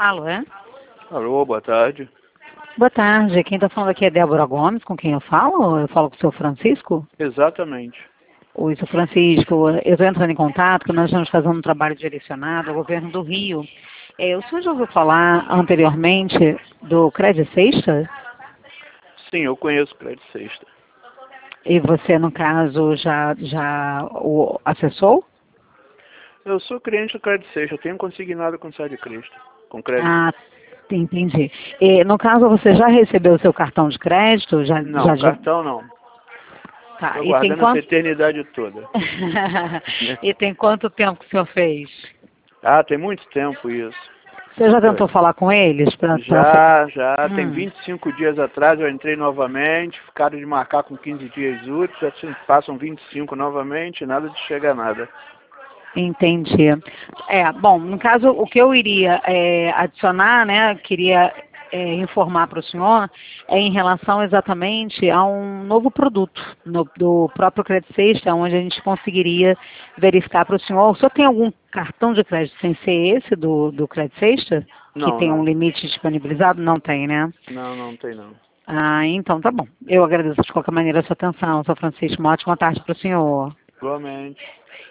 Alô, é? Alô, boa tarde. Boa tarde. Quem está falando aqui é Débora Gomes, com quem eu falo? Eu falo com o senhor Francisco? Exatamente. Oi, senhor Francisco. Eu estou entrando em contato, que nós estamos fazendo um trabalho direcionado ao governo do Rio. O senhor já ouviu falar anteriormente do Crédito Sexta? Sim, eu conheço o Crédito Sexta. E você, no caso, já o acessou? Eu sou cliente do Crédito Sexta, eu tenho consignado com Sade Cristo, com crédito. Ah, entendi. E, no caso, você já recebeu o seu cartão de crédito? Não, cartão não. Tá. Estou E tem guardando essa quanto... eternidade toda. E tem quanto tempo que o senhor fez? Ah, tem muito tempo isso. Você já tentou falar com eles? Já. Tem 25 dias atrás eu entrei novamente, ficaram de marcar com 15 dias úteis, já se passam 25 novamente, nada de chegar a nada. Entendi. Bom, no caso, o que eu iria adicionar, né, queria informar para o senhor, em relação exatamente a um novo produto do próprio Crédito Sexta, onde a gente conseguiria verificar para o senhor. O senhor tem algum cartão de crédito sem ser esse do Crédito Sexta? Que tem um limite disponibilizado? Não tem, né? Não tem não. Ah, então tá bom. Eu agradeço de qualquer maneira a sua atenção, São Francisco. Uma ótima tarde para o senhor. Igualmente.